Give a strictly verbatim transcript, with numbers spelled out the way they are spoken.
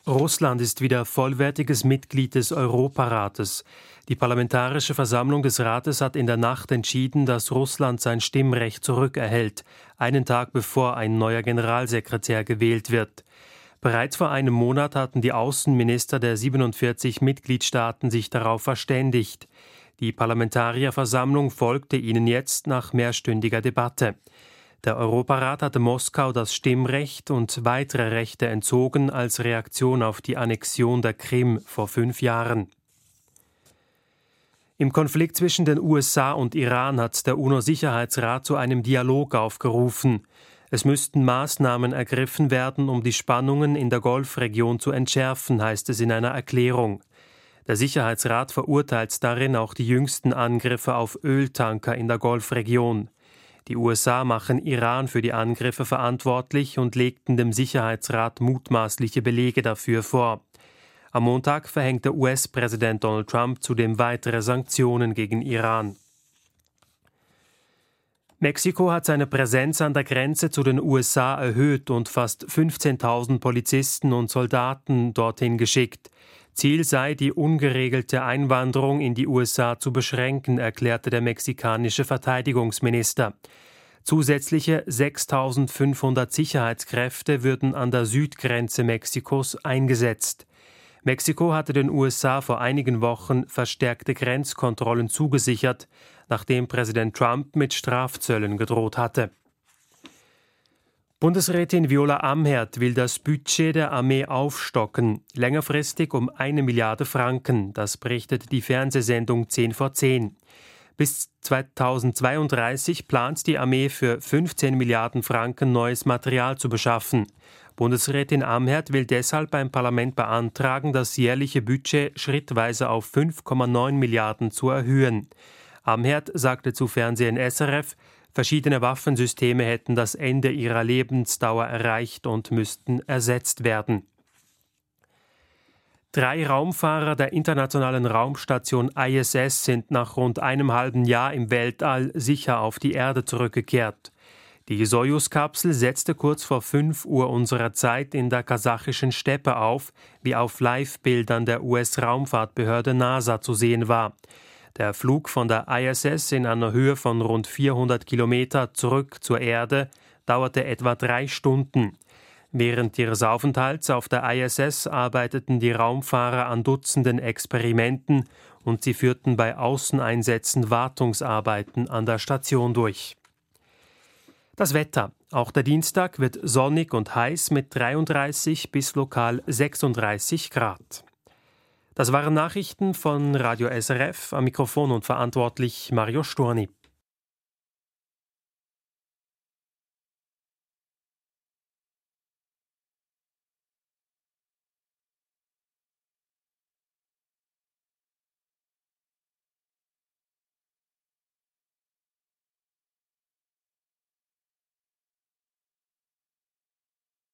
Russland ist wieder vollwertiges Mitglied des Europarates. Die Parlamentarische Versammlung des Rates hat in der Nacht entschieden, dass Russland sein Stimmrecht zurückerhält, einen Tag bevor ein neuer Generalsekretär gewählt wird. Bereits vor einem Monat hatten die Außenminister der siebenundvierzig Mitgliedstaaten sich darauf verständigt. Die Parlamentarierversammlung folgte ihnen jetzt nach mehrstündiger Debatte. Der Europarat hatte Moskau das Stimmrecht und weitere Rechte entzogen als Reaktion auf die Annexion der Krim vor fünf Jahren. Im Konflikt zwischen den U S A und Iran hat der UNO-Sicherheitsrat zu einem Dialog aufgerufen. Es müssten Maßnahmen ergriffen werden, um die Spannungen in der Golfregion zu entschärfen, heißt es in einer Erklärung. Der Sicherheitsrat verurteilt darin auch die jüngsten Angriffe auf Öltanker in der Golfregion. Die U S A machen Iran für die Angriffe verantwortlich und legten dem Sicherheitsrat mutmaßliche Belege dafür vor. Am Montag verhängte U S-Präsident Donald Trump zudem weitere Sanktionen gegen Iran. Mexiko hat seine Präsenz an der Grenze zu den U S A erhöht und fast fünfzehntausend Polizisten und Soldaten dorthin geschickt. Ziel sei, die ungeregelte Einwanderung in die U S A zu beschränken, erklärte der mexikanische Verteidigungsminister. Zusätzliche sechstausendfünfhundert Sicherheitskräfte würden an der Südgrenze Mexikos eingesetzt. Mexiko hatte den U S A vor einigen Wochen verstärkte Grenzkontrollen zugesichert, nachdem Präsident Trump mit Strafzöllen gedroht hatte. Bundesrätin Viola Amherd will das Budget der Armee aufstocken, längerfristig um eine Milliarde Franken, das berichtet die Fernsehsendung zehn vor zehn. Bis zweitausendzweiunddreißig plant die Armee für fünfzehn Milliarden Franken neues Material zu beschaffen. Bundesrätin Amherd will deshalb beim Parlament beantragen, das jährliche Budget schrittweise auf fünf Komma neun Milliarden zu erhöhen. Amherd sagte zu Fernsehen S R F, verschiedene Waffensysteme hätten das Ende ihrer Lebensdauer erreicht und müssten ersetzt werden. Drei Raumfahrer der Internationalen Raumstation I S S sind nach rund einem halben Jahr im Weltall sicher auf die Erde zurückgekehrt. Die Sojus-Kapsel setzte kurz vor fünf Uhr unserer Zeit in der kasachischen Steppe auf, wie auf Live-Bildern der U S-Raumfahrtbehörde NASA zu sehen war. Der Flug von der I S S in einer Höhe von rund vierhundert Kilometer zurück zur Erde dauerte etwa drei Stunden. Während ihres Aufenthalts auf der I S S arbeiteten die Raumfahrer an Dutzenden Experimenten und sie führten bei Außeneinsätzen Wartungsarbeiten an der Station durch. Das Wetter. Auch der Dienstag wird sonnig und heiß mit dreiunddreißig bis lokal sechsunddreißig Grad. Das waren Nachrichten von Radio S R F, am Mikrofon und verantwortlich Mario Storni.